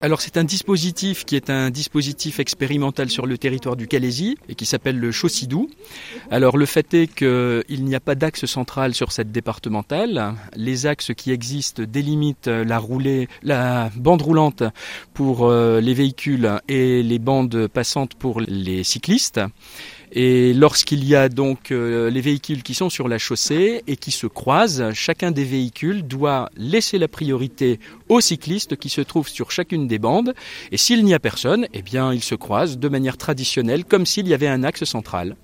Alors c'est un dispositif qui est un dispositif expérimental sur le territoire du Calaisis et qui s'appelle le Chaussidou. Alors le fait est qu'il n'y a pas d'axe central sur cette départementale. Les axes qui existent délimitent la bande roulante pour les véhicules et les bandes passantes pour les cyclistes. Et lorsqu'il y a donc les véhicules qui sont sur la chaussée et qui se croisent, chacun des véhicules doit laisser la priorité aux cyclistes qui se trouvent sur chacune des bandes. Et s'il n'y a personne, eh bien, ils se croisent de manière traditionnelle, comme s'il y avait un axe central.